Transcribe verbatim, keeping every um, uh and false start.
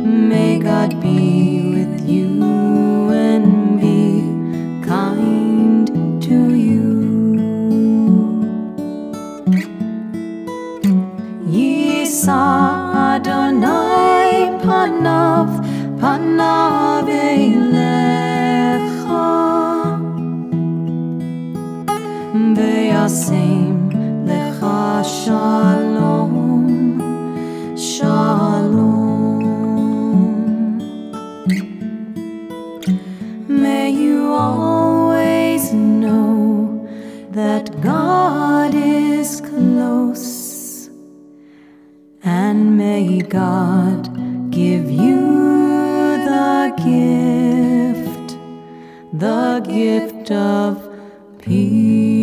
May God be with you and be kind to you. Yisa Adonai panav panav eilecha ve'yasem lecha shalom shalom. May you always know that God is close, and may God give you the gift, the gift of peace.